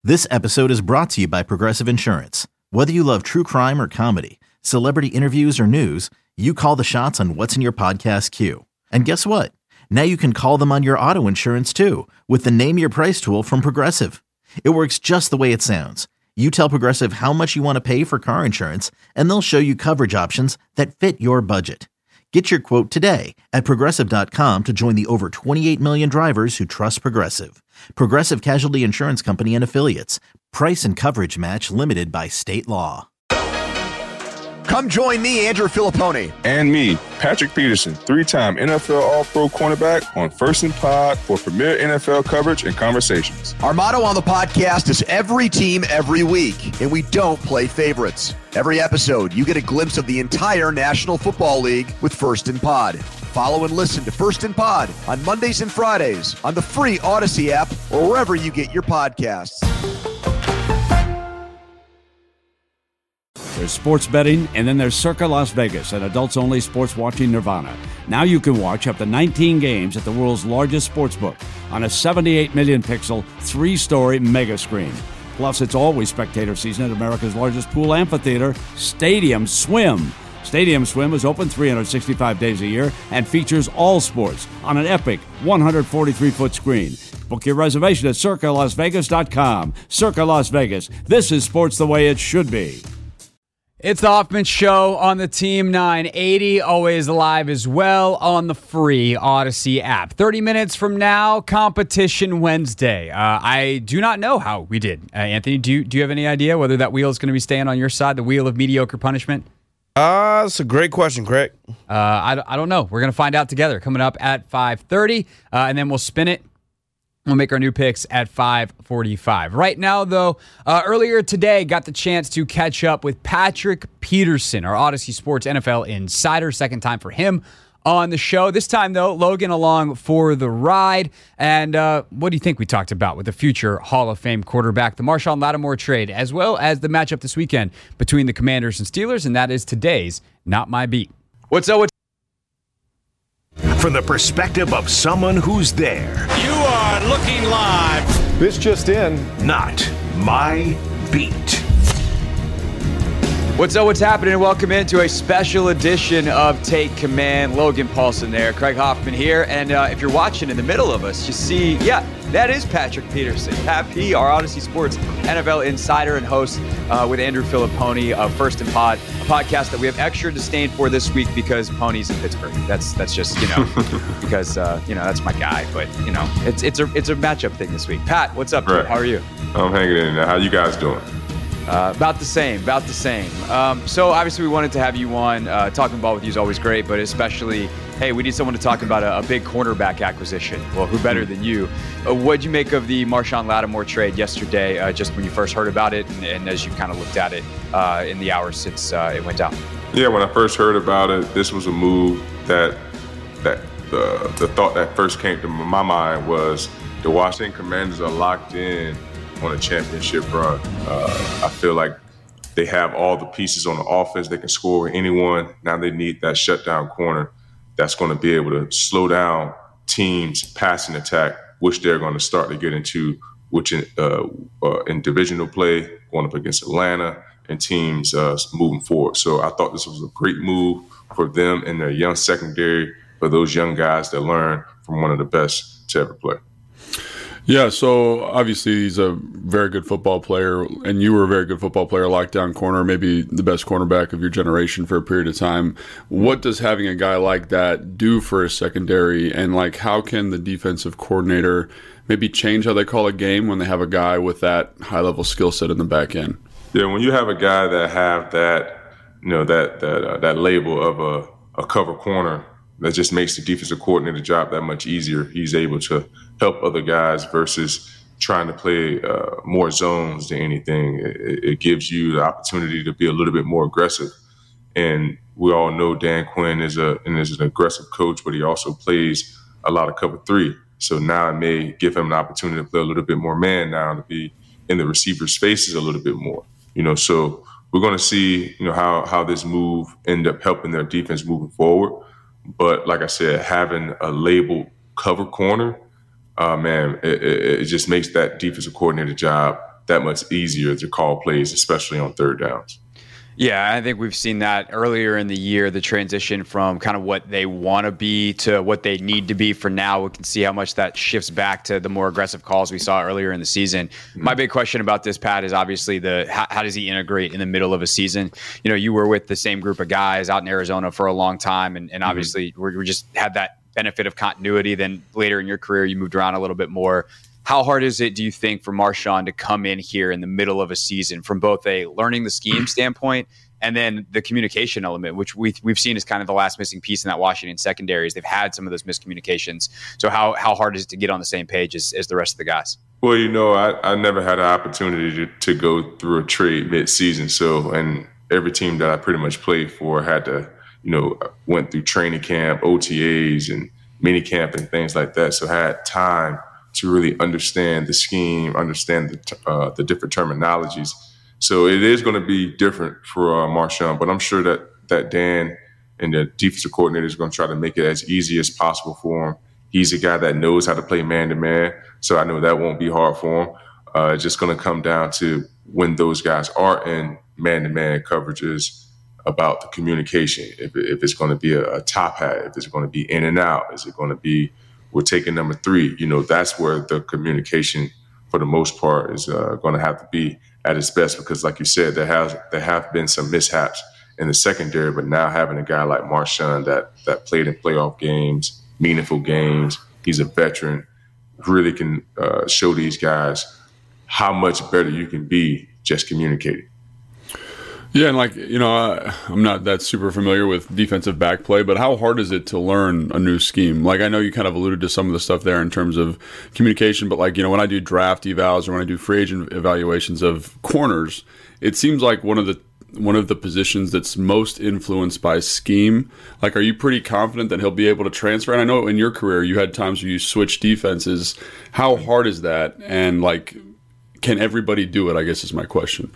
This episode is brought to you by Progressive Insurance. Whether you love true crime or comedy, celebrity interviews or news, you call the shots on what's in your podcast queue. And guess what? Now you can call them on your auto insurance too with the Name Your Price tool from Progressive. It works just the way it sounds. You tell Progressive how much you want to pay for car insurance, and they'll show you coverage options that fit your budget. Get your quote today at Progressive.com to join the over 28 million drivers who trust Progressive. Progressive Casualty Insurance Company and Affiliates. Price and coverage match limited by state law. Come join me, Andrew Filipponi. And me, Patrick Peterson, 3-time NFL All-Pro cornerback on First and Pod for premier NFL coverage and conversations. Our motto on the podcast is every team, every week, and we don't play favorites. Every episode, you get a glimpse of the entire National Football League with First and Pod. Follow and listen to First and Pod on Mondays and Fridays on the free Odyssey app or wherever you get your podcasts. There's sports betting, and then there's Circa Las Vegas, an adults-only sports watching nirvana. Now you can watch up to 19 games at the world's largest sportsbook on a 78 million pixel, 3-story mega screen. Plus, it's always spectator season at America's largest pool amphitheater, Stadium Swim. Stadium Swim is open 365 days a year and features all sports on an epic 143-foot screen. Book your reservation at CircaLasVegas.com. Circa Las Vegas. This is sports the way it should be. It's the Hoffman Show on the Team 980, always live as well on the free Odyssey app. 30 minutes from now, Competition Wednesday. I do not know how we did. Anthony, do you have any idea whether that wheel is going to be staying on your side, the wheel of mediocre punishment? That's a great question, Craig. I don't know. We're going to find out together coming up at 5:30, and then we'll spin it. We'll make our new picks at 5:45. Right now, though, earlier today, got the chance to catch up with Patrick Peterson, our Odyssey Sports NFL insider. Second time for him on the show. This time, though, Logan along for the ride. And what do you think we talked about with the future Hall of Fame quarterback, the Marshon Lattimore trade, as well as the matchup this weekend between the Commanders and Steelers, and that is today's Not My Beat. What's up? From the perspective of someone who's there. You are looking live. This just in. Not My Beat. What's up? What's happening? Welcome into a special edition of Take Command. Logan Paulson there, Craig Hoffman here. And if you're watching in the middle of us, you see, that is Patrick Peterson. Pat P, our Odyssey Sports NFL insider and host with Andrew Filipponi of First and Pod, a podcast that we have extra disdain for this week because Pony's in Pittsburgh. That's just, because, that's my guy. But, it's a matchup thing this week. Pat, what's up, dude? Right. How are you? I'm hanging in there. How you guys doing? About the same. So obviously we wanted to have you on. Talking ball with you is always great, but especially, hey, we need someone to talk about a big cornerback acquisition. Well, who better than you? What'd you make of the Marshon Lattimore trade yesterday, just when you first heard about it and as you kind of looked at it in the hours since it went down? Yeah, when I first heard about it, this was a move that the thought that first came to my mind was the Washington Commanders are locked in on a championship run. I feel like they have all the pieces on the offense. They can score with anyone. Now they need that shutdown corner that's going to be able to slow down teams' passing attack, which they're going to start to get into, which in divisional play, going up against Atlanta and teams moving forward. So I thought this was a great move for them and their young secondary, for those young guys that learn from one of the best to ever play. Yeah, so obviously he's a very good football player, and you were a very good football player, lockdown corner, maybe the best cornerback of your generation for a period of time. What does having a guy like that do for a secondary, and how can the defensive coordinator maybe change how they call a game when they have a guy with that high-level skill set in the back end? Yeah, when you have a guy that have that, that label of a cover corner, that just makes the defensive coordinator job that much easier. He's able to help other guys versus trying to play more zones than anything. It gives you the opportunity to be a little bit more aggressive. And we all know Dan Quinn is an aggressive coach, but he also plays a lot of cover three. So now it may give him an opportunity to play a little bit more man now, to be in the receiver spaces a little bit more. So we're going to see, how this move end up helping their defense moving forward. But like I said, having a labeled cover corner, it just makes that defensive coordinator job that much easier to call plays, especially on third downs. Yeah, I think we've seen that earlier in the year, the transition from kind of what they want to be to what they need to be for now. We can see how much that shifts back to the more aggressive calls we saw earlier in the season. Mm-hmm. My big question about this, Pat, is obviously how does he integrate in the middle of a season? You know, you were with the same group of guys out in Arizona for a long time, and obviously we just had that benefit of continuity. Then later in your career, you moved around a little bit more. How hard is it, do you think, for Marshawn to come in here in the middle of a season from both a learning the scheme standpoint and then the communication element, which we've seen is kind of the last missing piece in that Washington secondary? Is they've had some of those miscommunications. So how hard is it to get on the same page as the rest of the guys? Well, you know, I never had an opportunity to go through a trade mid-season. So, and every team that I pretty much played for had to, you know, went through training camp, OTAs, and mini camp and things like that. So I had time to really understand the scheme, understand the different terminologies. So it is going to be different for Marshawn, but I'm sure that Dan and the defensive coordinator is going to try to make it as easy as possible for him. He's a guy that knows how to play man-to-man, so I know that won't be hard for him. It's just going to come down to when those guys are in man-to-man coverages about the communication. If it's going to be a top hat, if it's going to be in and out, is it going to be we're taking number 3? You know, that's where the communication, for the most part, is going to have to be at its best, because, like you said, there have been some mishaps in the secondary. But now having a guy like Marshawn that played in playoff games, meaningful games, he's a veteran, really can show these guys how much better you can be just communicating. Yeah, and I'm not that super familiar with defensive back play, but how hard is it to learn a new scheme? Like, I know you kind of alluded to some of the stuff there in terms of communication, but when I do draft evals or when I do free agent evaluations of corners, it seems like one of the positions that's most influenced by scheme. Like, are you pretty confident that he'll be able to transfer? And I know in your career you had times where you switched defenses. How hard is that? And can everybody do it, I guess is my question.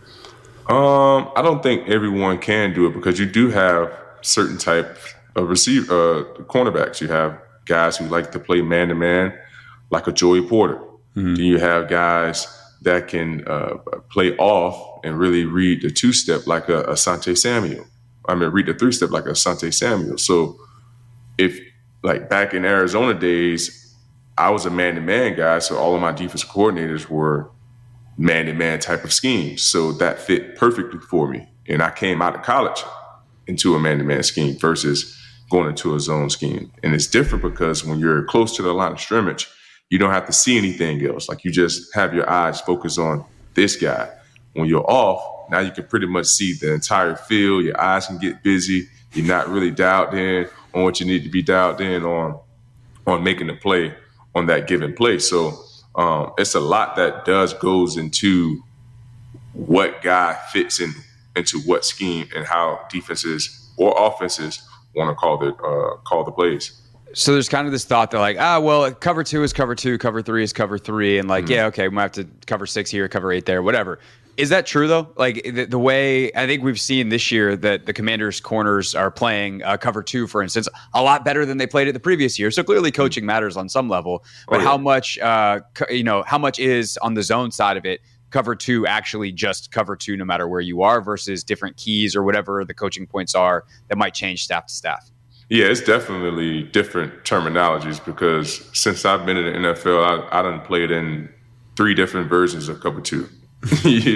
I don't think everyone can do it, because you do have certain type of cornerbacks. You have guys who like to play man-to-man, like a Joey Porter. Mm-hmm. Then you have guys that can play off and really read the two-step like a Asante Samuel. Read the three-step like a Asante Samuel. So if, back in Arizona days, I was a man-to-man guy, so all of my defensive coordinators were man-to-man type of schemes. So that fit perfectly for me. And I came out of college into a man-to-man scheme versus going into a zone scheme. And it's different because when you're close to the line of scrimmage, you don't have to see anything else. You just have your eyes focused on this guy. When you're off, now you can pretty much see the entire field. Your eyes can get busy. You're not really dialed in on what you need to be dialed in on making the play on that given play. So it's a lot that goes into what guy fits into what scheme and how defenses or offenses want to call the plays. So there's kind of this thought that cover 2 is cover 2, cover 3 is cover 3, and yeah, okay, we might have to cover 6 here, cover 8 there, whatever. Is that true though? The way I think we've seen this year that the Commanders' corners are playing cover 2, for instance, a lot better than they played it the previous year. So clearly, coaching matters on some level. But how much, how much is on the zone side of it? Cover 2 actually just cover 2, no matter where you are, versus different keys or whatever the coaching points are that might change staff to staff. Yeah, it's definitely different terminologies, because since I've been in the NFL, I done played in 3 different versions of cover 2. You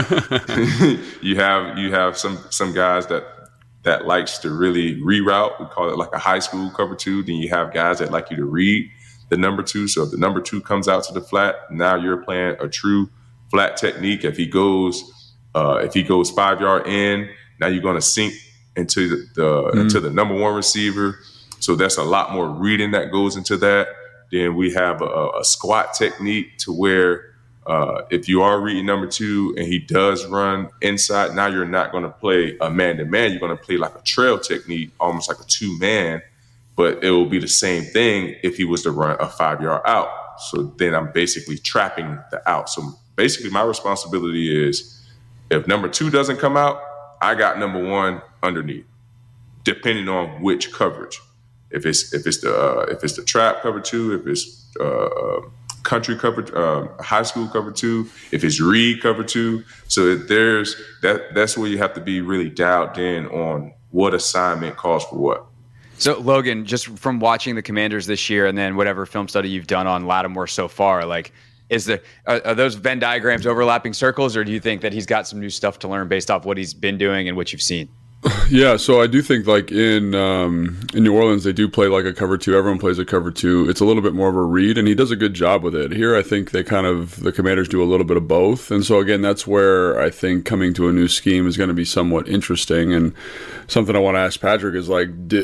have some guys that likes to really reroute. We call it like a high school cover 2. Then you have guys that like you to read the number 2. So if the number 2 comes out to the flat, now you're playing a true flat technique. If he goes 5 yard in, now you're going to sink into the number 1 receiver. So that's a lot more reading that goes into that. Then we have a squat technique to where if you are reading number 2 and he does run inside, now you're not going to play a man-to-man. You're going to play like a trail technique, almost like a 2-man, but it will be the same thing if he was to run a 5 yard out. So then I'm basically trapping the out. So basically my responsibility is if number 2 doesn't come out, I got number 1 underneath, depending on which coverage. If it's the trap cover 2, if it's country cover, high school cover 2, if it's read cover 2. So there's that's where you have to be really dialed in on what assignment calls for what. So Logan, just from watching the Commanders this year and then whatever film study you've done on Lattimore so far, like are those Venn diagrams overlapping circles, or do you think that he's got some new stuff to learn based off what he's been doing and what you've seen? Yeah, so I do think like in New Orleans they do play like a cover 2. Everyone plays a cover 2. It's a little bit more of a read, and he does a good job with it. Here, I think the Commanders do a little bit of both, and so again, that's where I think coming to a new scheme is going to be somewhat interesting. And something I want to ask Patrick is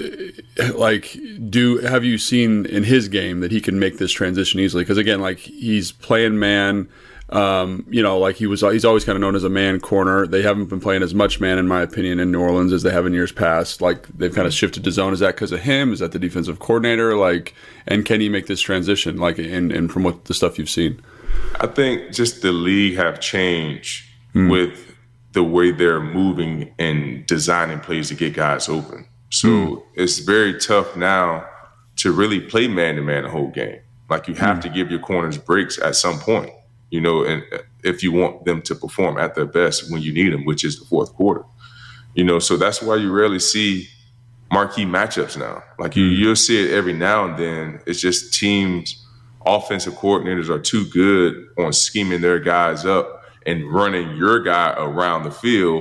have you seen in his game that he can make this transition easily? Because again, like he's playing man. He's always kind of known as a man corner. They haven't been playing as much man, in my opinion, in New Orleans as they have in years past. Like they've kind of shifted to zone. Is that because of him? Is that the defensive coordinator? And can he make this transition? And from what the stuff you've seen, I think just the league have changed with the way they're moving and designing plays to get guys open. So it's very tough now to really play man to man the whole game. Like you have to give your corners breaks at some point. And if you want them to perform at their best when you need them, which is the fourth quarter, so that's why you rarely see marquee matchups now. Like you'll see it every now and then. It's just teams, offensive coordinators are too good on scheming their guys up and running your guy around the field,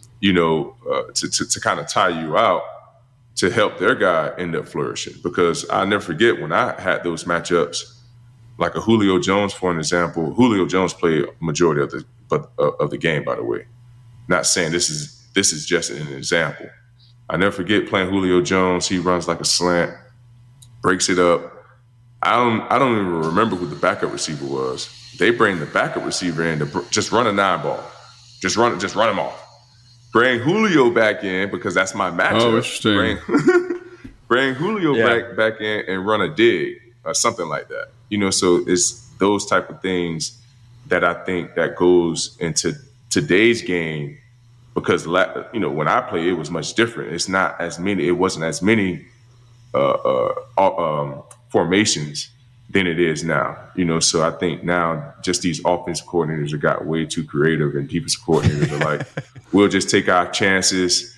to kind of tire you out to help their guy end up flourishing. Because I'll never forget when I had those matchups. Like a Julio Jones, for an example. Julio Jones played majority of the game, by the way. Not saying this is just an example. I never forget playing Julio Jones. He runs like a slant, breaks it up. I don't even remember who the backup receiver was. They bring the backup receiver in to just run a 9-ball, just run him off. Bring Julio back in because that's my matchup. Oh, interesting. Bring Julio back in and run a dig or something like that. So it's those type of things that I think that goes into today's game because, when I play, it was much different. It wasn't as many formations than it is now. So I think now just these offensive coordinators have got way too creative, and defensive coordinators are like, we'll just take our chances.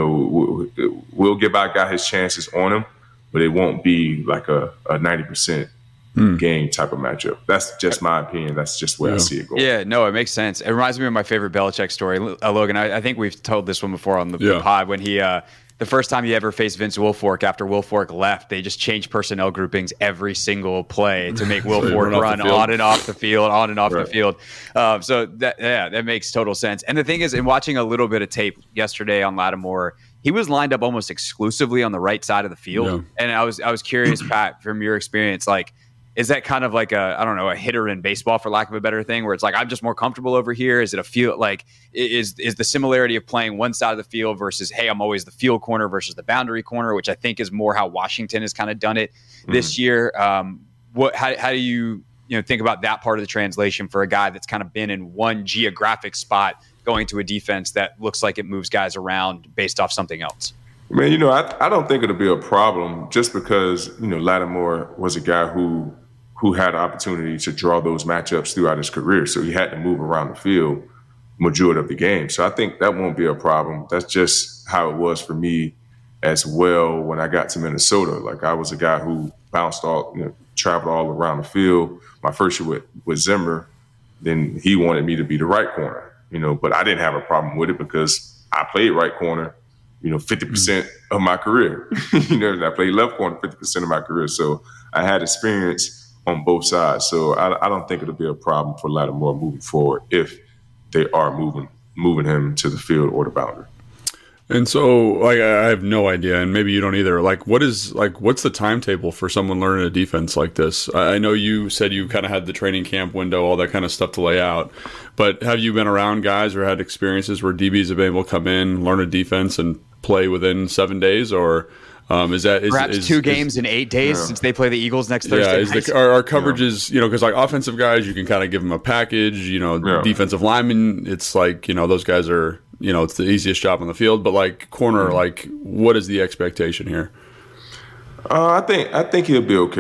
We'll give our guy his chances on him, but it won't be like a 90% game type of matchup. That's just my opinion. That's just where I see it going. Yeah, no, it makes sense. It reminds me of my favorite Belichick story. Logan, I think we've told this one before on the pod when he the first time he ever faced Vince Wilfork after Wilfork left, they just changed personnel groupings every single play to make Wilfork run on and off the field, the field. So that makes total sense. And the thing is, in watching a little bit of tape yesterday on Lattimore, he was lined up almost exclusively on the right side of the field. Yeah. And I was curious, Pat, from your experience, is that kind of like a hitter in baseball, for lack of a better thing, where it's like, I'm just more comfortable over here? Is it a field, is the similarity of playing one side of the field versus, hey, I'm always the field corner versus the boundary corner, which I think is more how Washington has kind of done it this year. How do you think about that part of the translation for a guy that's kind of been in one geographic spot going to a defense that looks like it moves guys around based off something else? Man, I don't think it'll be a problem just because, Lattimore was a guy who had the opportunity to draw those matchups throughout his career. So he had to move around the field majority of the game. So I think that won't be a problem. That's just how it was for me as well when I got to Minnesota. Like I was a guy who traveled all around the field. My first year with Zimmer, then he wanted me to be the right corner, but I didn't have a problem with it because I played right corner, 50% of my career. I played left corner 50% of my career. So I had experience on both sides. So I don't think it'll be a problem for Lattimore moving forward if they are moving him to the field or the boundary. And so I have no idea, and maybe you don't either. What's the timetable for someone learning a defense like this? I know you said you kind of had the training camp window, all that kind of stuff to lay out, but have you been around guys or had experiences where DBs have been able to come in, learn a defense, and play within 7 days, or perhaps 2 games in 8 days since they play the Eagles next Thursday? Our coverages, because offensive guys, you can kind of give them a package. Defensive linemen, it's like those guys are it's the easiest job on the field. But corner, what is the expectation here? I think he'll be okay.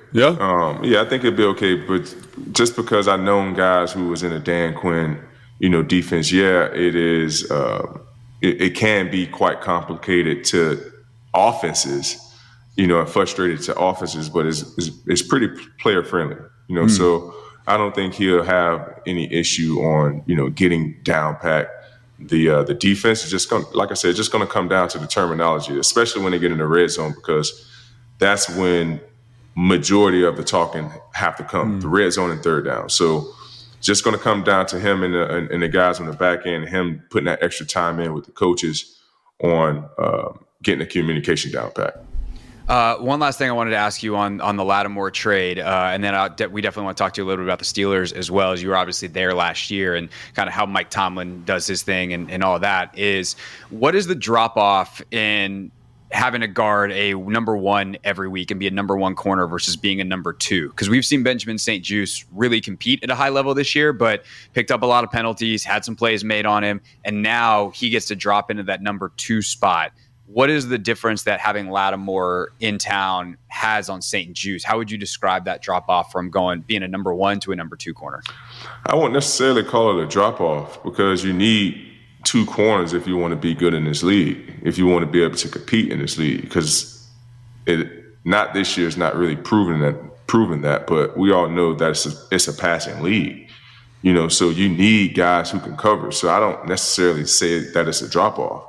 Yeah? I think it'd be okay. But just because I've known guys who was in a Dan Quinn, defense, it is. It can be quite complicated to offenses, and frustrated to offenses, but it's pretty player friendly, So I don't think he'll have any issue on, getting down pat. The defense is just going, like I said, just going to come down to the terminology, especially when they get in the red zone, because that's when majority of the talking have to come, the red zone and third down. So just going to come down to him and the guys on the back end, him putting that extra time in with the coaches on getting the communication down pat. One last thing I wanted to ask you on the Lattimore trade, and then we definitely want to talk to you a little bit about the Steelers as well, as you were obviously there last year, and kind of how Mike Tomlin does his thing and all of that. What is the drop-off in having to guard a number one every week and be a number one corner versus being a number two? Because we've seen Benjamin St-Juste really compete at a high level this year, but picked up a lot of penalties, had some plays made on him, and now he gets to drop into that number two spot. What is the difference that having Lattimore in town has on St-Juste? How would you describe that drop-off from being a number one to a number two corner? I won't necessarily call it a drop-off, because you need two corners if you want to be good in this league, if you want to be able to compete in this league, because not this year is not really proven that, but we all know that it's a passing league, so you need guys who can cover. So I don't necessarily say that it's a drop-off.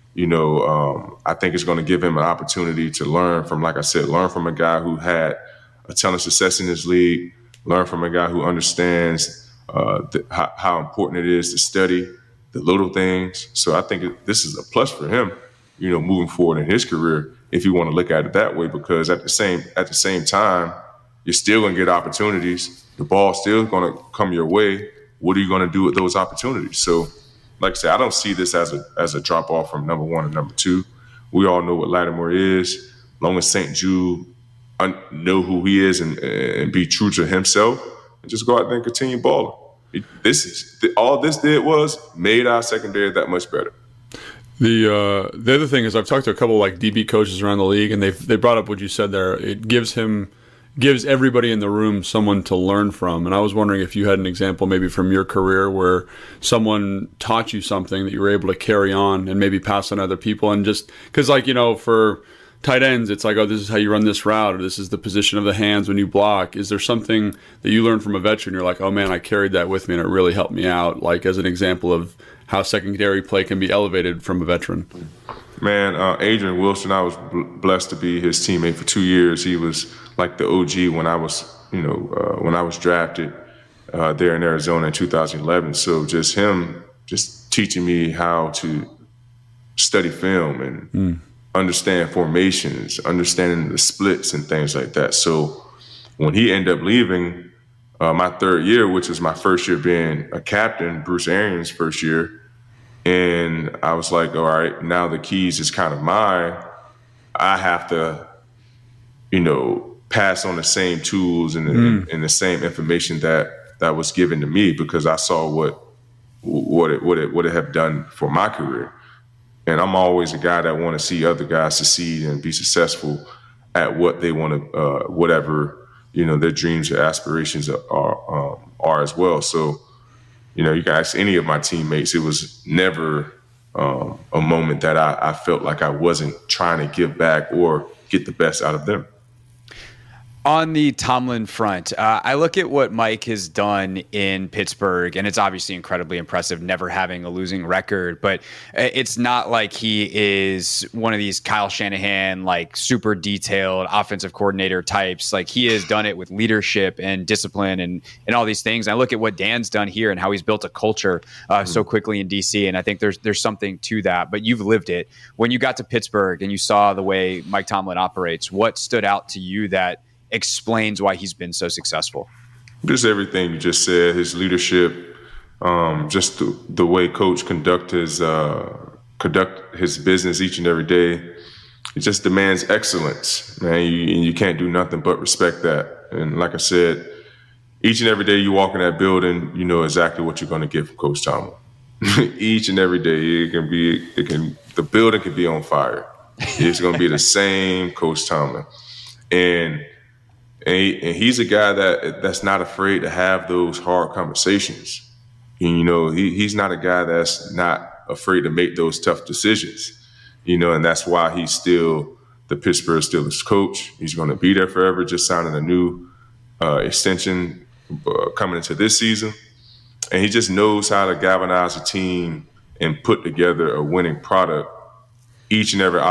I think it's going to give him an opportunity to learn from a guy who had a ton of success in this league, learn from a guy who understands how important it is to study the little things. So I think this is a plus for him, moving forward in his career, if you want to look at it that way, because at the same time, you're still going to get opportunities. The ball's still going to come your way. What are you going to do with those opportunities? So, like I said, I don't see this as a drop off from number one and number two. We all know what Lattimore is. As long as St-Juste know who he is and be true to himself, and just go out there and continue balling. All this did was made our secondary that much better. The other thing is, I've talked to a couple like DB coaches around the league, and they brought up what you said there. It gives everybody in the room someone to learn from. And I was wondering if you had an example maybe from your career where someone taught you something that you were able to carry on and maybe pass on other people. And just because, for tight ends, it's like, oh, this is how you run this route, or this is the position of the hands when you block. Is there something that you learned from a veteran? You're like, oh man, I carried that with me and it really helped me out. Like as an example of how secondary play can be elevated from a veteran. Man, Adrian Wilson, I was blessed to be his teammate for 2 years. He was like the OG when I was drafted there in Arizona in 2011. So just him teaching me how to study film and understand formations, understanding the splits and things like that. So when he ended up leaving my third year, which was my first year being a captain, Bruce Arians' first year, and I was like, all right, now the keys is kind of mine. I have to, pass on the same tools and the same information that was given to me, because I saw what it have done for my career. And I'm always a guy that want to see other guys succeed and be successful at what they want to, whatever, their dreams or aspirations are as well. So, you can ask any of my teammates. It was never a moment that I felt like I wasn't trying to give back or get the best out of them. On the Tomlin front, I look at what Mike has done in Pittsburgh, and it's obviously incredibly impressive, never having a losing record. But it's not like he is one of these Kyle Shanahan, like super detailed offensive coordinator types. Like he has done it with leadership and discipline and all these things. And I look at what Dan's done here and how he's built a culture so quickly in DC, and I think there's something to that. But you've lived it. When you got to Pittsburgh and you saw the way Mike Tomlin operates, what stood out to you that explains why he's been so successful? Just everything you just said, his leadership, just the way Coach conduct his business each and every day. It just demands excellence, man. You can't do nothing but respect that. And like I said, each and every day you walk in that building, you know exactly what you're going to get from Coach Tomlin. Each and every day, the building can be on fire. It's going to be the same Coach Tomlin. And And he's a guy that's not afraid to have those hard conversations. And, he's not a guy that's not afraid to make those tough decisions, and that's why he's still the Pittsburgh Steelers coach. He's going to be there forever, just signing a new extension coming into this season. And he just knows how to galvanize a team and put together a winning product each and every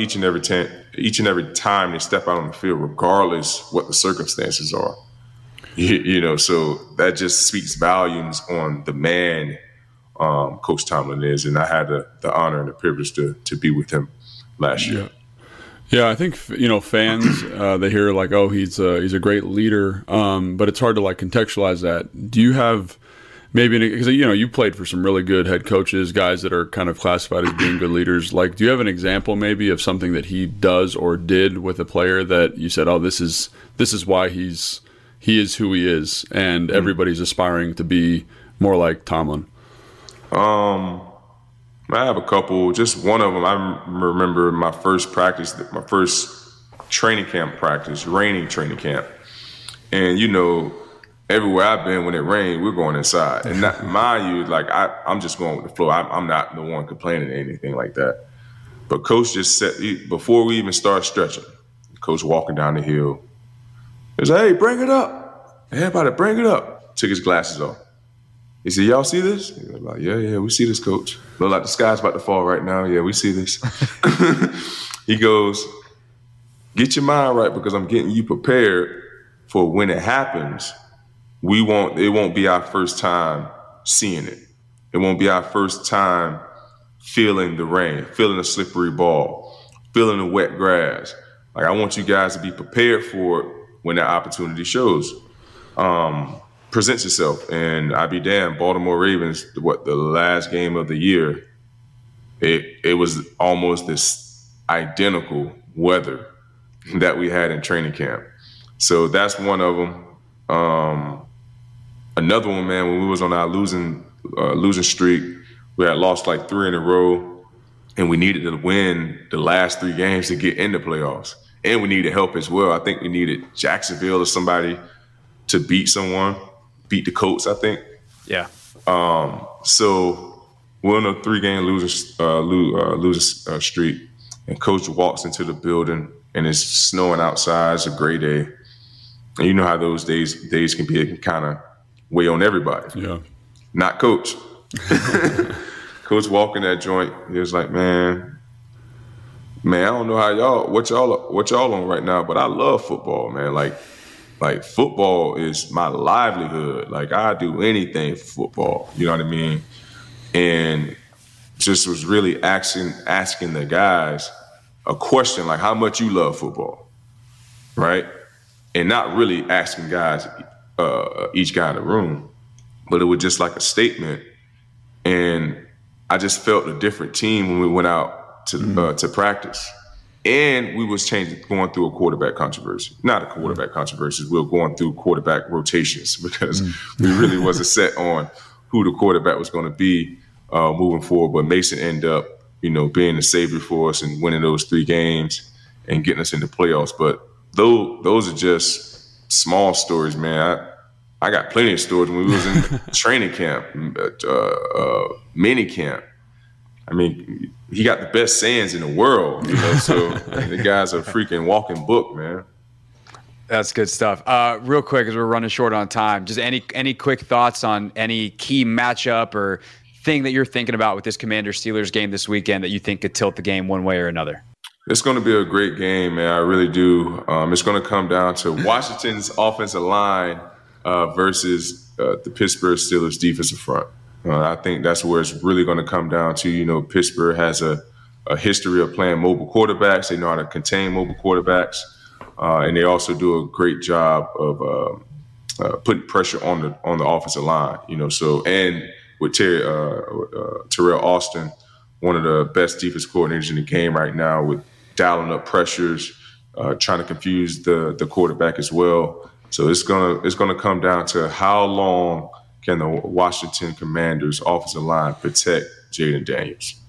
time they step out on the field, regardless what the circumstances are. So that just speaks volumes on the man Coach Tomlin is, and I had the honor and the privilege to be with him last year. Yeah, I think fans they hear like, oh, he's a great leader, but it's hard to like contextualize that. Do you have maybe, because you played for some really good head coaches, guys that are kind of classified as being good leaders. Like, do you have an example maybe of something that he does or did with a player that you said, oh, this is why he is who he is, and everybody's aspiring to be more like Tomlin? I have a couple. Just one of them, I remember my first training camp practice, raining training camp. And, everywhere I've been when it rained, we're going inside. And mind you, like I'm just going with the flow. I'm not the one complaining or anything like that. But Coach just said, before we even start stretching, Coach walking down the hill, he was like, hey, bring it up. Everybody bring it up. Took his glasses off. He said, y'all see this? He was like, yeah, we see this, Coach. Look like the sky's about to fall right now. Yeah, we see this. He goes, get your mind right, because I'm getting you prepared for when it happens. It won't be our first time seeing it. It won't be our first time feeling the rain, feeling the slippery ball, feeling the wet grass. Like, I want you guys to be prepared for it when that opportunity presents itself. And I'd be damned, Baltimore Ravens, the last game of the year, it was almost this identical weather that we had in training camp. So that's one of them. Another one, man, when we was on our losing streak, we had lost like 3 in a row, and we needed to win the last 3 games to get in the playoffs. And we needed help as well. I think we needed Jacksonville or somebody to beat the Colts, I think. Yeah. So we're on a 3-game losing streak, and Coach walks into the building, and it's snowing outside. It's a gray day. And you know how those days can be. It can kind of weigh on everybody. Yeah. Not Coach. Coach walking that joint, he was like, man, I don't know what y'all on right now, but I love football, man. Like football is my livelihood. Like, I do anything for football. You know what I mean? And just was really asking the guys a question, like, how much you love football, right? And not really asking guys, each guy in the room, but it was just like a statement. And I just felt a different team when we went out to practice. And we was going through a quarterback controversy. Not a quarterback controversy. We were going through quarterback rotations because we really wasn't set on who the quarterback was going to be moving forward. But Mason ended up, being the savior for us and winning those 3 games and getting us into playoffs. But those are just small stories, man. I got plenty of stories when we was in training camp, mini camp. I mean, he got the best sayings in the world, so the guy's a freaking walking book, man. That's good stuff. Real quick, as we're running short on time, just any quick thoughts on any key matchup or thing that you're thinking about with this Commanders-Steelers game this weekend that you think could tilt the game one way or another? It's going to be a great game, man. I really do. It's going to come down to Washington's offensive line versus the Pittsburgh Steelers defensive front. I think that's where it's really going to come down to. Pittsburgh has a history of playing mobile quarterbacks. They know how to contain mobile quarterbacks. And they also do a great job of putting pressure on the offensive line. So, and with Terrell Austin, one of the best defense coordinators in the game right now, with dialing up pressures, trying to confuse the quarterback as well. So it's gonna come down to how long can the Washington Commanders offensive line protect Jayden Daniels.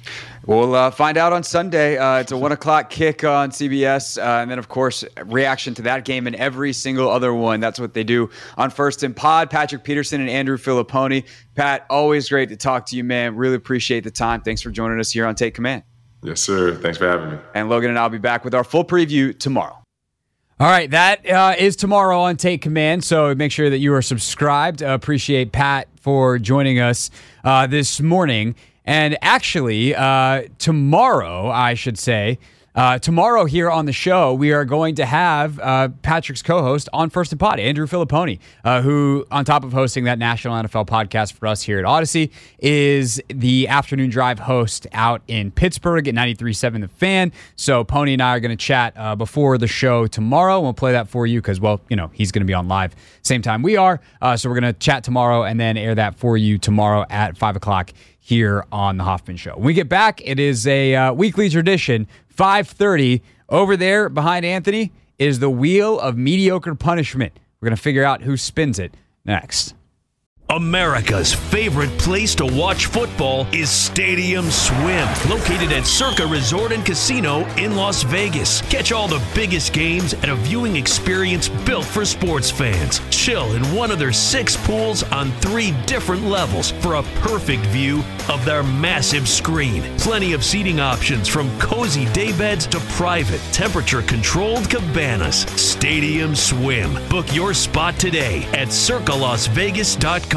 We'll find out on Sunday. It's a 1 o'clock kick on CBS. And then, of course, reaction to that game and every single other one. That's what they do on First and Pod. Patrick Peterson and Andrew Filipponi. Pat, always great to talk to you, man. Really appreciate the time. Thanks for joining us here on Take Command. Yes, sir. Thanks for having me. And Logan and I will be back with our full preview tomorrow. All right, that is tomorrow on Take Command, so make sure that you are subscribed. Appreciate Pat for joining us this morning. And actually, tomorrow, I should say, tomorrow here on the show, we are going to have Patrick's co-host on First and Pod, Andrew Filipponi, who, on top of hosting that national NFL podcast for us here at Odyssey, is the afternoon drive host out in Pittsburgh at 93.7 The Fan. So Pony and I are going to chat before the show tomorrow. We'll play that for you because, well, you know, he's going to be on live same time we are. So we're going to chat tomorrow and then air that for you tomorrow at 5 o'clock here on the Hoffman Show. When we get back, it is a weekly tradition, 5:30. Over there behind Anthony is the Wheel of Mediocre Punishment. We're going to figure out who spins it next. America's favorite place to watch football is Stadium Swim, located at Circa Resort and Casino in Las Vegas. Catch all the biggest games at a viewing experience built for sports fans. Chill in one of their 6 pools on 3 different levels for a perfect view of their massive screen. Plenty of seating options from cozy daybeds to private, temperature-controlled cabanas. Stadium Swim. Book your spot today at circalasvegas.com.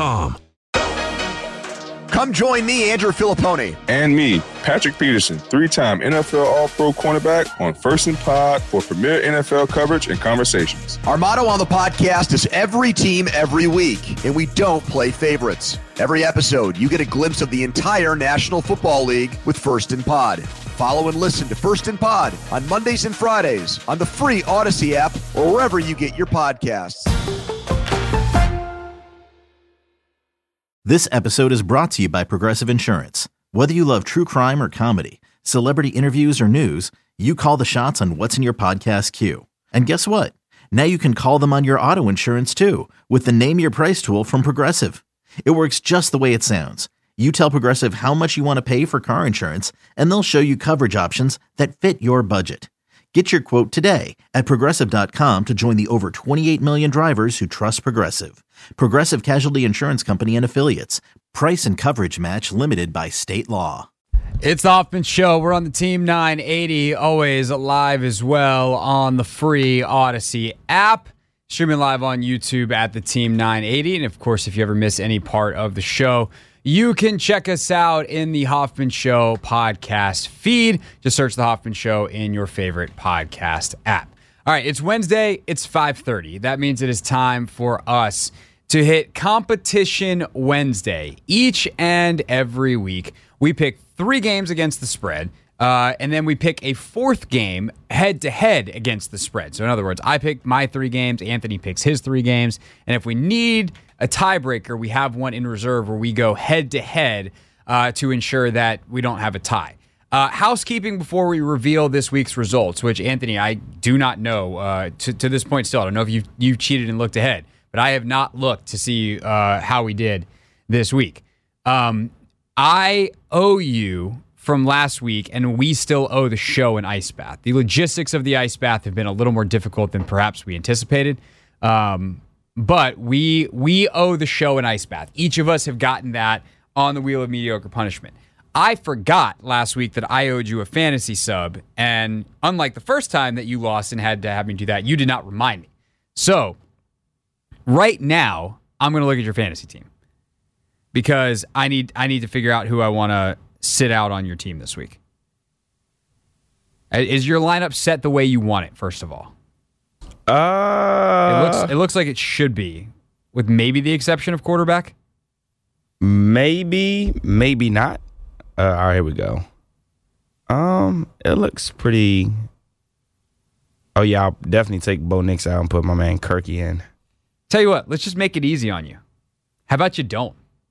Come join me, Andrew Filipponi. And me, Patrick Peterson, 3-time NFL All-Pro cornerback on First and Pod for premier NFL coverage and conversations. Our motto on the podcast is every team, every week, and we don't play favorites. Every episode, you get a glimpse of the entire National Football League with First and Pod. Follow and listen to First and Pod on Mondays and Fridays on the free Odyssey app or wherever you get your podcasts. This episode is brought to you by Progressive Insurance. Whether you love true crime or comedy, celebrity interviews or news, you call the shots on what's in your podcast queue. And guess what? Now you can call them on your auto insurance too with the Name Your Price tool from Progressive. It works just the way it sounds. You tell Progressive how much you want to pay for car insurance, and they'll show you coverage options that fit your budget. Get your quote today at Progressive.com to join the over 28 million drivers who trust Progressive. Progressive Casualty Insurance Company and Affiliates. Price and coverage match limited by state law. It's the Hoffman Show. We're on the Team 980, always live as well on the free Odyssey app. Streaming live on YouTube at the Team 980. And, of course, if you ever miss any part of the show, you can check us out in the Hoffman Show podcast feed. Just search the Hoffman Show in your favorite podcast app. All right, it's Wednesday. It's 5:30. That means it is time for us to hit Competition Wednesday. Each and every week, we pick 3 games against the spread, and then we pick a 4th game head-to-head against the spread. So in other words, I pick my 3 games, Anthony picks his 3 games, and if we need a tiebreaker, we have one in reserve where we go head-to-head to ensure that we don't have a tie. Housekeeping before we reveal this week's results, which, Anthony, I do not know to this point still. I don't know if you've cheated and looked ahead, but I have not looked to see how we did this week. I owe you from last week, and we still owe the show an ice bath. The logistics of the ice bath have been a little more difficult than perhaps we anticipated. But we owe the show an ice bath. Each of us have gotten that on the Wheel of Mediocre Punishment. I forgot last week that I owed you a fantasy sub, and unlike the first time that you lost and had to have me do that, you did not remind me. So, right now, I'm going to look at your fantasy team because I need to figure out who I want to sit out on your team this week. Is your lineup set the way you want it, first of all? It looks like it should be, with maybe the exception of quarterback. Maybe not. All right, here we go. It looks pretty. Oh yeah, I'll definitely take Bo Nix out and put my man Kirky in. Tell you what, let's just make it easy on you. How about you don't?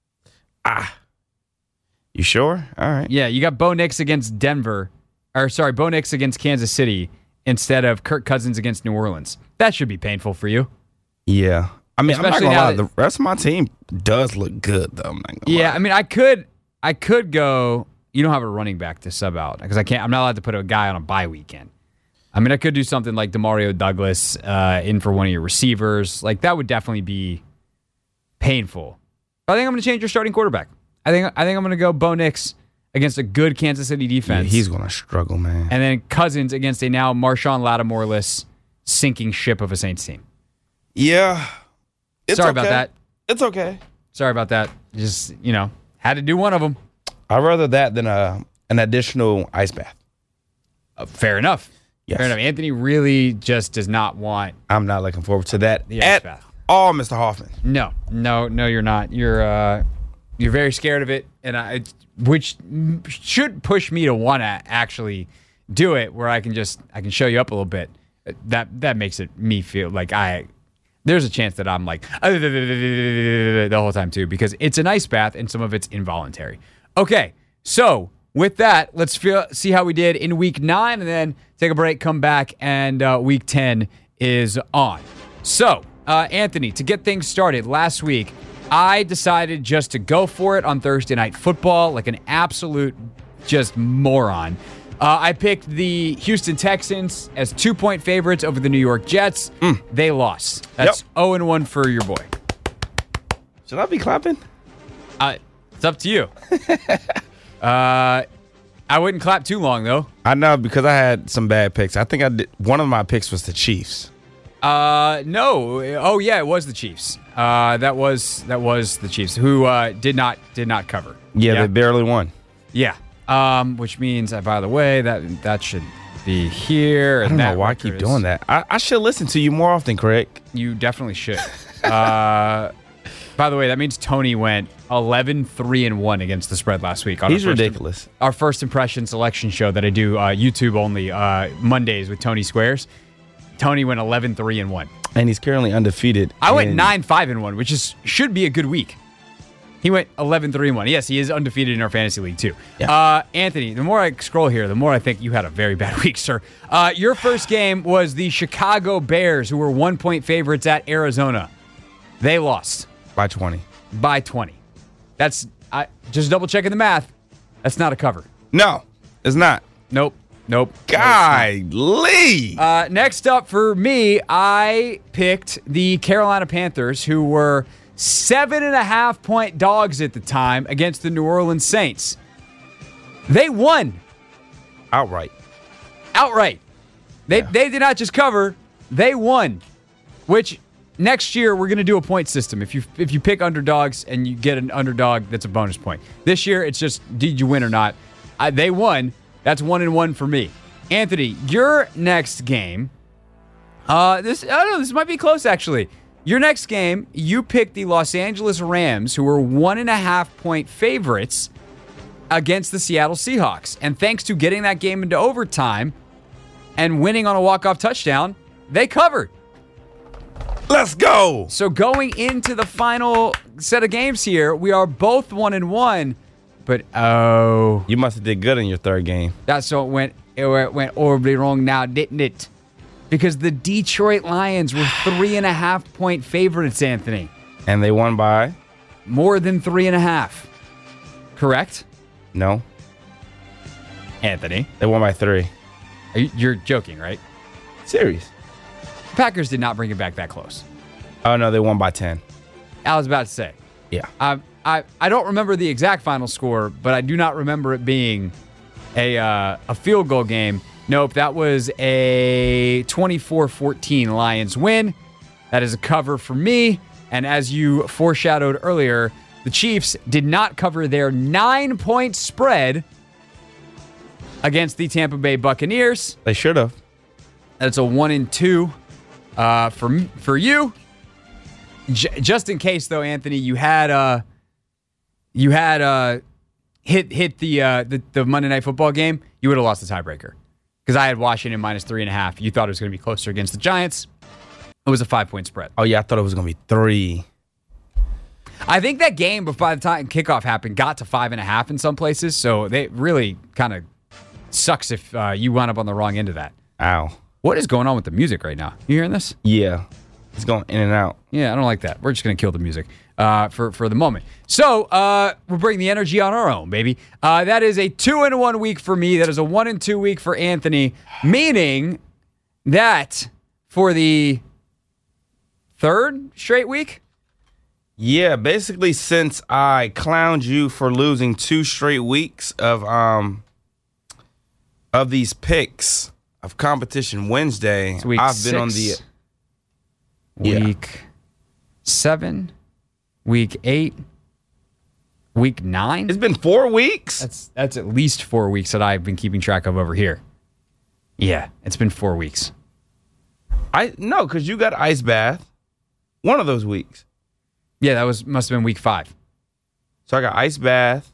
You sure? All right. Yeah, you got Bo Nix against Bo Nix against Kansas City instead of Kirk Cousins against New Orleans. That should be painful for you. Yeah. I mean, especially I'm not gonna lie. The rest of my team does look good, though. I'm not gonna lie. I mean, I could go, have a running back to sub out because I'm not allowed to put a guy on a bye weekend. I mean, I could do something like Demario Douglas in for one of your receivers. Like, that would definitely be painful. But I think I'm going to change your starting quarterback. I think I'm going to go Bo Nix against a good Kansas City defense. Yeah, he's going to struggle, man. And then Cousins against a now Marshawn Lattimore-less sinking ship of a Saints team. Yeah. Sorry about that. It's okay. Sorry about that. Just, had to do one of them. I'd rather that than an additional ice bath. Fair enough. Yes. Fair enough. Anthony really just does not want. I'm not looking forward to that the ice bath. All, Mr. Hoffman. No, you're not. You're very scared of it, and which should push me to want to actually do it, where I can show you up a little bit. That makes me feel like there's a chance that I'm like the whole time too, because it's an ice bath and some of it's involuntary. Okay, so with that, let's see how we did in week 9, and then take a break, come back, and week 10 is on. So, Anthony, to get things started, last week, I decided just to go for it on Thursday Night Football like an absolute just moron. I picked the Houston Texans as 2-point favorites over the New York Jets. They lost. That's 0-1 for your boy. Should I be clapping? It's up to you. I wouldn't clap too long, though. I know, because I had some bad picks. I think I did. One of my picks was the Chiefs. No. Oh, yeah, it was the Chiefs. That was the Chiefs, who did not cover. Yeah, they barely won. Yeah. Which means, by the way, that should be here. I don't know why I keep doing that. I should listen to you more often, Craig. You definitely should. By the way, that means Tony went 11-3-1 against the spread last week. He's ridiculous. Our first impression selection show that I do YouTube only Mondays with Tony Squares. Tony went 11-3-1. And he's currently undefeated. I went 9-5-1, which should be a good week. He went 11-3-1. Yes, he is undefeated in our fantasy league, too. Yeah. Anthony, the more I scroll here, the more I think you had a very bad week, sir. Your first game was the Chicago Bears, who were 1-point favorites at Arizona. They lost. By 20. By 20. That's just double-checking the math. That's not a cover. No, it's not. Nope. Golly. Next up for me, I picked the Carolina Panthers, who were 7.5-point dogs at the time against the New Orleans Saints. They won. Outright. They did not just cover, they won. Which next year we're going to do a point system. If you pick underdogs and you get an underdog, that's a bonus point. This year it's just did you win or not. They won. That's 1-1 for me. Anthony, your next game. This might be close actually. Your next game, you picked the Los Angeles Rams, who were 1.5-point favorites against the Seattle Seahawks. And thanks to getting that game into overtime and winning on a walk-off touchdown, they covered. Let's go. So going into the final set of games here, we are both 1-1. But you must have did good in your third game. That's so it went horribly wrong now, didn't it? Because the Detroit Lions were 3.5-point favorites, Anthony. And they won by? More than 3.5. Correct? No. Anthony? They won by 3. You're joking, right? Serious. The Packers did not bring it back that close. Oh, no, they won by 10. I was about to say. Yeah. I don't remember the exact final score, but I do not remember it being a field goal game. Nope, that was a 24-14 Lions win. That is a cover for me. And as you foreshadowed earlier, the Chiefs did not cover their 9-point spread against the Tampa Bay Buccaneers. They should have. That's a 1-2 for you. Just in case, though, Anthony, you had hit the Monday Night Football game, you would have lost the tiebreaker. Because I had Washington minus 3.5. You thought it was going to be closer against the Giants. It was a 5-point spread. Oh, yeah, I thought it was going to be 3. I think that game, by the time kickoff happened, got to 5.5 in some places. So they really kind of sucks if you wound up on the wrong end of that. Ow. What is going on with the music right now? You hearing this? Yeah. It's going in and out. Yeah, I don't like that. We're just going to kill the music. for the moment. So we'll bring the energy on our own, baby. That is a 2-1 week for me. That is a 1-2 week for Anthony, meaning that for the third straight week. Yeah, basically since I clowned you for losing 2 straight weeks of these picks of Competition Wednesday, week I've 6, been on the week 7, week 8, week 9. It's been 4 weeks. That's at least 4 weeks that I've been keeping track of over here. Yeah, it's been 4 weeks. No, because you got ice bath one of those weeks. Yeah, that must have been week 5. So I got ice bath,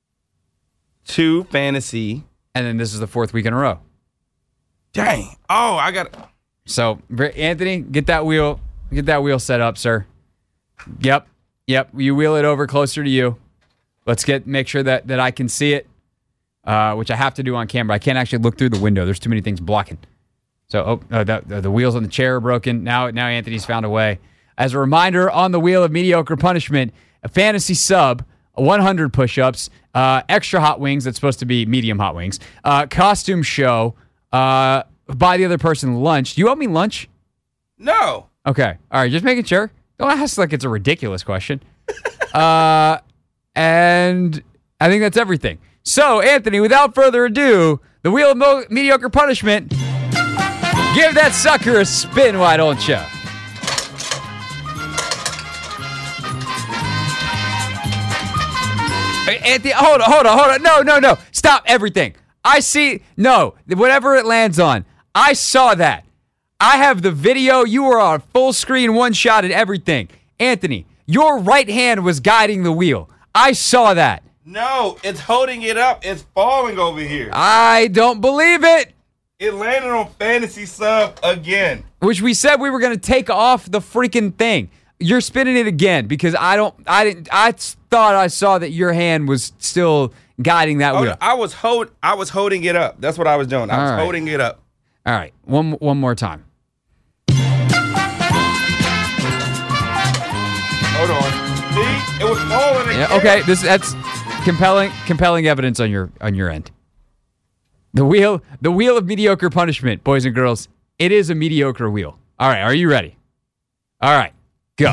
2 fantasy, and then this is the 4th week in a row. Dang! Oh, I got. So Anthony, get that wheel set up, sir. Yep. You wheel it over closer to you. Let's make sure that I can see it, which I have to do on camera. I can't actually look through the window. There's too many things blocking. So the wheels on the chair are broken. Now Anthony's found a way. As a reminder, on the wheel of mediocre punishment, a fantasy sub, 100 push-ups, extra hot wings, that's supposed to be medium hot wings, costume show, buy the other person lunch. Do you owe me lunch? No. Okay. All right, just making sure. Don't ask like it's a ridiculous question. And I think that's everything. So, Anthony, without further ado, the wheel of mediocre punishment, give that sucker a spin, why don't you? Anthony, hold on. No. Stop everything. I see. No, whatever it lands on. I saw that. I have the video. You were on full screen, one shot and everything. Anthony, your right hand was guiding the wheel. I saw that. No, it's holding it up. It's falling over here. I don't believe it. It landed on fantasy sub again. Which we said we were going to take off the freaking thing. You're spinning it again because I thought I saw that your hand was still guiding that wheel. I was holding it up. That's what I was doing. I was holding it up. All right. One more time. Hold on. See? It was falling again. Yeah, okay, that's compelling evidence on your end. The wheel of mediocre punishment, boys and girls. It is a mediocre wheel. All right, are you ready? All right. Go.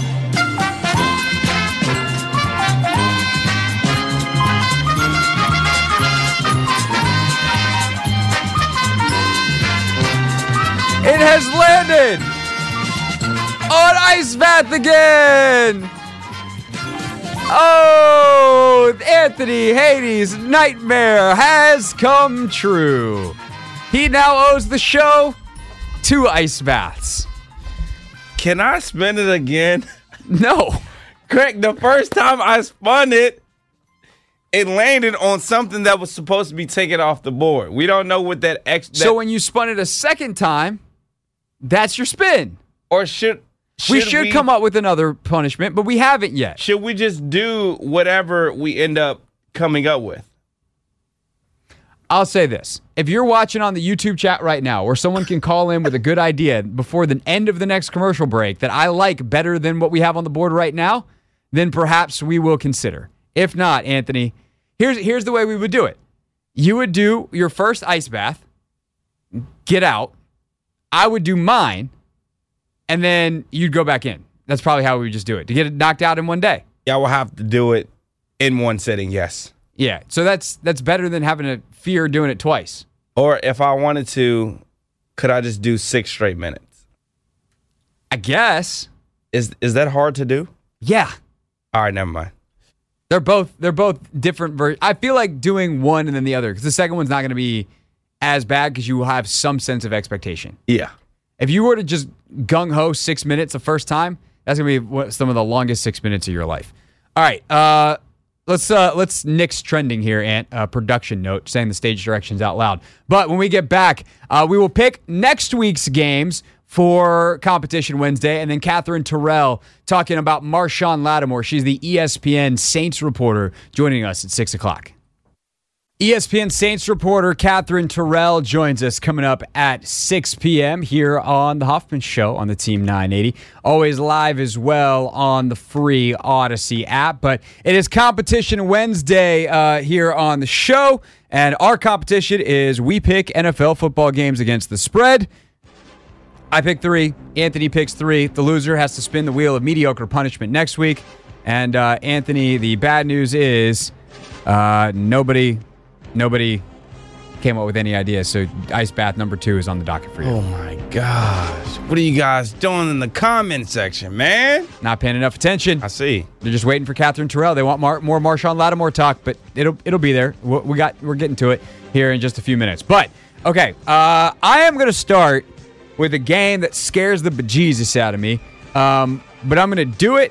It has landed on ice bath again. Oh, Anthony Hades' nightmare has come true. He now owes the show 2 ice baths. Can I spin it again? No. Correct. The first time I spun it, it landed on something that was supposed to be taken off the board. We don't know what that So when you spun it a second time, that's your spin. Or should we come up with another punishment, but we haven't yet. Should we just do whatever we end up coming up with? I'll say this. If you're watching on the YouTube chat right now, or someone can call in with a good idea before the end of the next commercial break that I like better than what we have on the board right now, then perhaps we will consider. If not, Anthony, here's the way we would do it. You would do your first ice bath, get out. I would do mine, and then you'd go back in. That's probably how we would just do it, to get it knocked out in one day. Yeah, we'll have to do it in one sitting, yes. Yeah, so that's better than having to fear doing it twice. Or if I wanted to, could I just do 6 straight minutes? I guess. Is that hard to do? Yeah. All right, never mind. They're both different versions. I feel like doing one and then the other, because the second one's not going to be as bad because you will have some sense of expectation. Yeah. If you were to just gung-ho 6 minutes the first time, that's going to be some of the longest 6 minutes of your life. All right, let's nix trending here, Ant. Production note, saying the stage directions out loud. But when we get back, we will pick next week's games for Competition Wednesday, and then Catherine Terrell talking about Marshawn Lattimore. She's the ESPN Saints reporter joining us at 6 o'clock. ESPN Saints reporter Catherine Terrell joins us coming up at 6 p.m. here on The Hoffman Show on the Team 980. Always live as well on the free Odyssey app. But it is Competition Wednesday here on the show. And our competition is we pick NFL football games against the spread. I pick 3. Anthony picks 3. The loser has to spin the wheel of mediocre punishment next week. And Anthony, the bad news is nobody came up with any ideas, so ice bath number 2 is on the docket for you. Oh my gosh. What are you guys doing in the comment section, man? Not paying enough attention. I see. They're just waiting for Catherine Terrell. They want more Marshawn Lattimore talk, but it'll be there. We're getting to it here in just a few minutes. But okay, I am going to start with a game that scares the bejesus out of me, but I'm going to do it,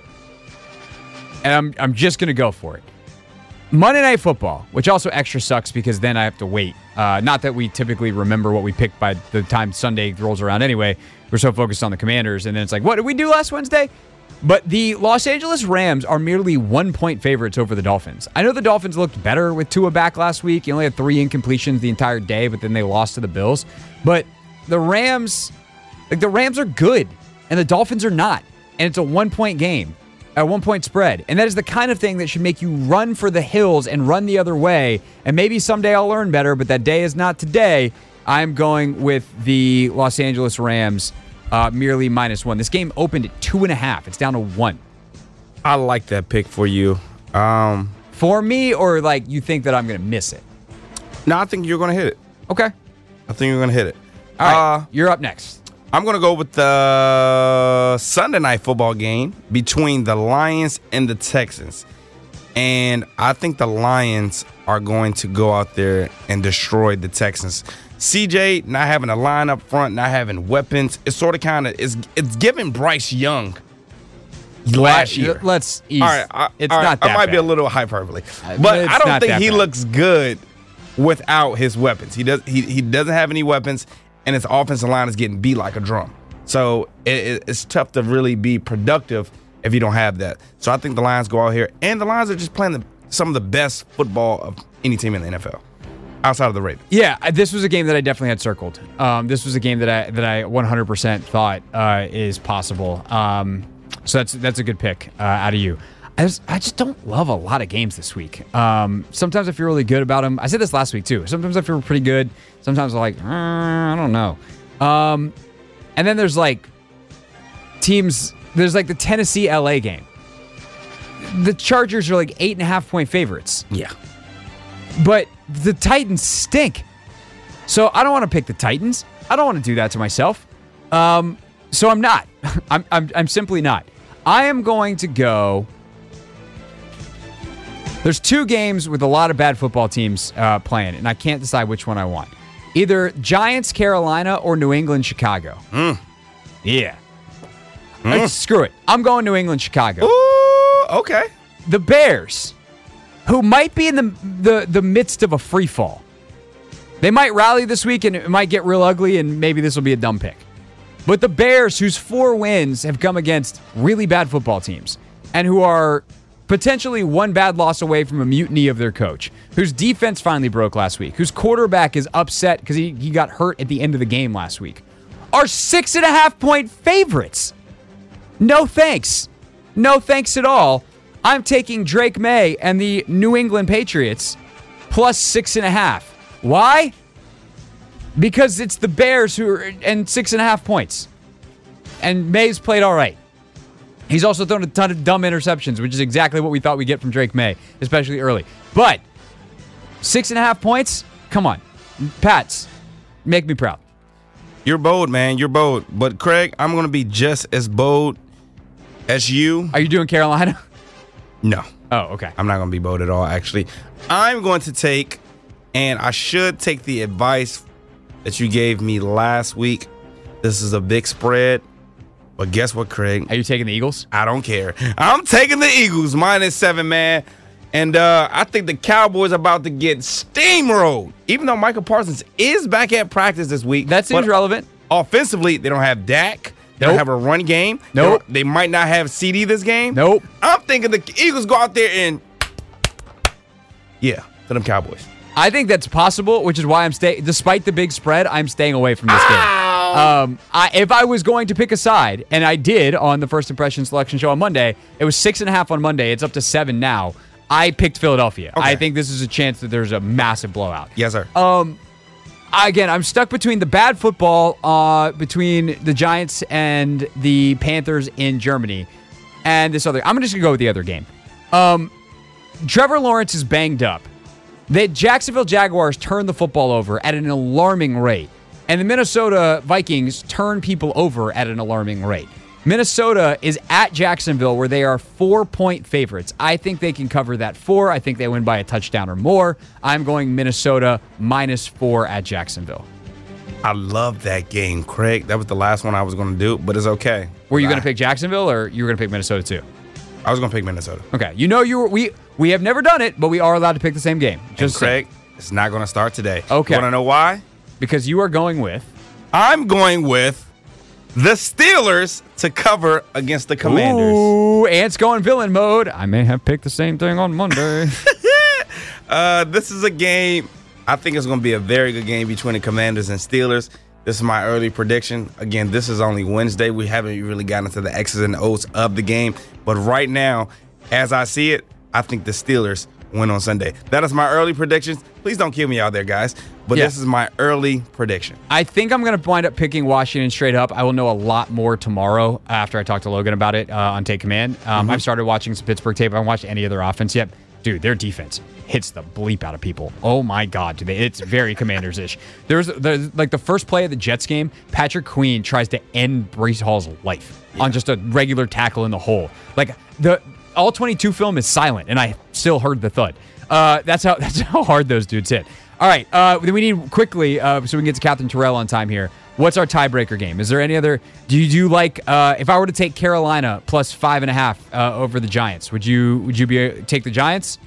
and I'm just going to go for it. Monday Night Football, which also extra sucks because then I have to wait. Not that we typically remember what we picked by the time Sunday rolls around anyway. We're so focused on the Commanders, and then it's like, what did we do last Wednesday? But the Los Angeles Rams are merely 1-point favorites over the Dolphins. I know the Dolphins looked better with Tua back last week. He only had 3 incompletions the entire day, but then they lost to the Bills. But the Rams are good, and the Dolphins are not. And it's a 1-point game. A 1-point spread. And that is the kind of thing that should make you run for the hills and run the other way. And maybe someday I'll learn better, but that day is not today. I'm going with the Los Angeles Rams merely -1. This game opened at 2.5. It's down to 1. I like that pick for you. For me, or like you think that I'm going to miss it? No, I think you're going to hit it. Okay. I think you're going to hit it. All right. You're up next. I'm going to go with the Sunday night football game between the Lions and the Texans. And I think the Lions are going to go out there and destroy the Texans. CJ not having a line up front, not having weapons, it's sort of it's giving Bryce Young last year. Let's ease. All right, it's not that I might bad. be a little hyperbole. But I don't think he looks good without his weapons. He doesn't have any weapons. And his offensive line is getting beat like a drum. So it's tough to really be productive if you don't have that. So I think the Lions go out here, and the Lions are just playing some of the best football of any team in the NFL, outside of the Ravens. Yeah, this was a game that I definitely had circled. This was a game that I 100% thought is possible. So that's a good pick out of you. I just don't love a lot of games this week. Sometimes I feel really good about them. I said this last week, too. Sometimes I feel pretty good. Sometimes I'm like, I don't know. And then there's like teams, there's like the Tennessee-LA game. The Chargers are like 8.5-point favorites. Yeah. But the Titans stink. So I don't want to pick the Titans. I don't want to do that to myself. So I'm not. I'm simply not. I am going to go... There's 2 games with a lot of bad football teams playing, and I can't decide which one I want. Either Giants, Carolina, or New England, Chicago. Yeah. Screw it. I'm going New England, Chicago. Ooh, okay. The Bears, who might be in the midst of a free fall. They might rally this week, and it might get real ugly, and maybe this will be a dumb pick. But the Bears, whose 4 wins have come against really bad football teams, and who are potentially one bad loss away from a mutiny of their coach, whose defense finally broke last week, whose quarterback is upset because he got hurt at the end of the game last week, are 6.5-point favorites. No thanks. No thanks at all. I'm taking Drake May and the New England Patriots plus 6.5. Why? Because it's the Bears who are and 6.5 points. And May's played all right. He's also thrown a ton of dumb interceptions, which is exactly what we thought we'd get from Drake May, especially early. But 6.5 points? Come on. Pats, make me proud. You're bold, man. You're bold. But, Craig, I'm going to be just as bold as you. Are you doing Carolina? No. Oh, okay. I'm not going to be bold at all, actually. I'm going to take, and I should take the advice that you gave me last week. This is a big spread. But guess what, Craig? Are you taking the Eagles? I don't care. I'm taking the Eagles -7, man. And I think the Cowboys are about to get steamrolled. Even though Michael Parsons is back at practice this week. That seems relevant. Offensively, they don't have Dak. They don't have a run game. Nope. They might not have CD this game. Nope. I'm thinking the Eagles go out there and, yeah, to them Cowboys. I think that's possible, which is why I'm staying. Despite the big spread, I'm staying away from this game. If I was going to pick a side, and I did on the First Impression Selection Show on Monday, it was 6.5 on Monday. It's up to 7 now. I picked Philadelphia. Okay. I think this is a chance that there's a massive blowout. Yes, sir. Again, I'm stuck between the bad football between the Giants and the Panthers in Germany and this other. I'm just going to go with the other game. Trevor Lawrence is banged up. The Jacksonville Jaguars turn the football over at an alarming rate, and the Minnesota Vikings turn people over at an alarming rate. Minnesota is at Jacksonville, where they are 4-point favorites. I think they can cover that 4. I think they win by a touchdown or more. I'm going Minnesota -4 at Jacksonville. I love that game, Craig. That was the last one I was going to do, but it's okay. Were you going to pick Jacksonville, or you were going to pick Minnesota too? I was going to pick Minnesota. Okay. We have never done it, but we are allowed to pick the same game. Just Craig, it's not going to start today. Okay. You want to know why? Because you are going with? I'm going with the Steelers to cover against the Commanders. Ooh, Ant's going villain mode. I may have picked the same thing on Monday. This is a game. I think it's going to be a very good game between the Commanders and Steelers. This is my early prediction. Again, this is only Wednesday. We haven't really gotten into the X's and O's of the game. But right now, as I see it, I think the Steelers win on Sunday. That is my early predictions. Please don't kill me out there, guys. But This is my early prediction. I think I'm going to wind up picking Washington straight up. I will know a lot more tomorrow after I talk to Logan about it on Take Command. I've started watching some Pittsburgh tape. I haven't watched any of their offense yet. Dude, their defense hits the bleep out of people. Oh my God, it's very Commanders-ish. There's like the first play of the Jets game, Patrick Queen tries to end Breece Hall's life on just a regular tackle in the hole. Like the all 22 film is silent, and I still heard the thud. That's how hard those dudes hit. All right, we need quickly so we can get to Catherine Terrell on time here. What's our tiebreaker game? Is there any other? Do you like? If I were to take Carolina plus 5.5 over the Giants, would you take the Giants?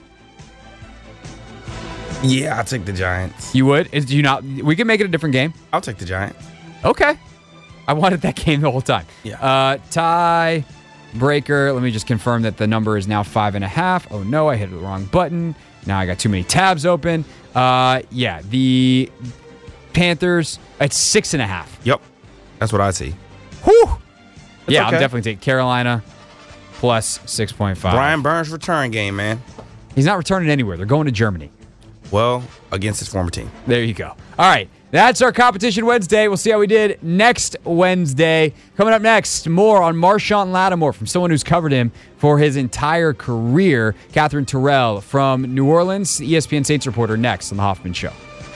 Yeah, I'll take the Giants. You would? Do you not? We can make it a different game. I'll take the Giants. Okay. I wanted that game the whole time. Yeah. Tie breaker. Let me just confirm that the number is now 5.5. Oh no, I hit the wrong button. Now I got too many tabs open. Yeah, the Panthers. It's 6.5. Yep, that's what I see. Whew. Yeah, okay. I'm definitely taking Carolina plus 6.5. Brian Burns return game, man. He's not returning anywhere. They're going to Germany. Well, against his former team. There you go. All right. That's our Competition Wednesday. We'll see how we did next Wednesday. Coming up next, more on Marshawn Lattimore from someone who's covered him for his entire career. Catherine Terrell from New Orleans, ESPN Saints reporter, next on The Hoffman Show.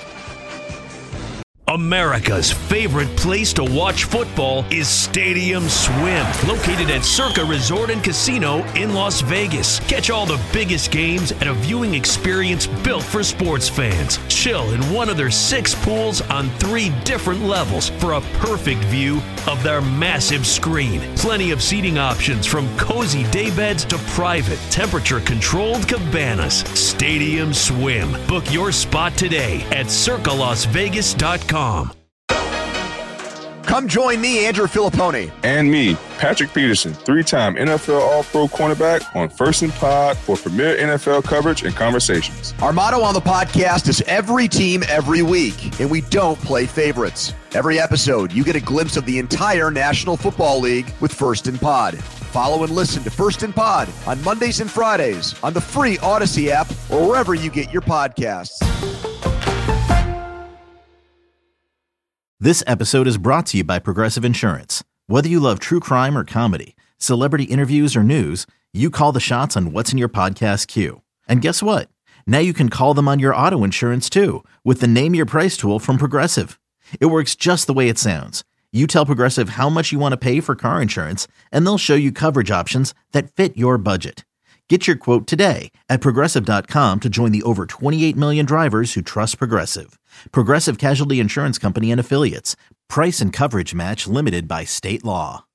America's favorite place to watch football is Stadium Swim, located at Circa Resort and Casino in Las Vegas. Catch all the biggest games at a viewing experience built for sports fans. Chill in one of their 6 pools on 3 different levels for a perfect view of their massive screen. Plenty of seating options from cozy daybeds to private, temperature-controlled cabanas. Stadium Swim. Book your spot today at circalasvegas.com. Come join me, Andrew Filippone. And me, Patrick Peterson, 3-time NFL All-Pro cornerback on First and Pod for premier NFL coverage and conversations. Our motto on the podcast is every team, every week, and we don't play favorites. Every episode, you get a glimpse of the entire National Football League with First and Pod. Follow and listen to First and Pod on Mondays and Fridays on the free Odyssey app or wherever you get your podcasts. This episode is brought to you by Progressive Insurance. Whether you love true crime or comedy, celebrity interviews or news, you call the shots on what's in your podcast queue. And guess what? Now you can call them on your auto insurance too with the Name Your Price tool from Progressive. It works just the way it sounds. You tell Progressive how much you want to pay for car insurance, and they'll show you coverage options that fit your budget. Get your quote today at Progressive.com to join the over 28 million drivers who trust Progressive. Progressive Casualty Insurance Company and Affiliates. Price and coverage match limited by state law.